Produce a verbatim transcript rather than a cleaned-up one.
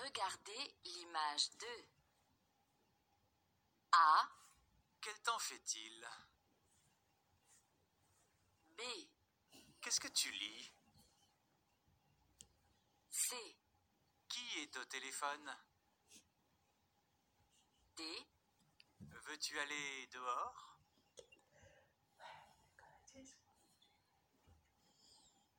Regardez l'image deux. A. Quel temps fait-il? B. Qu'est-ce que tu lis? C. Qui est au téléphone? D. Veux-tu aller dehors?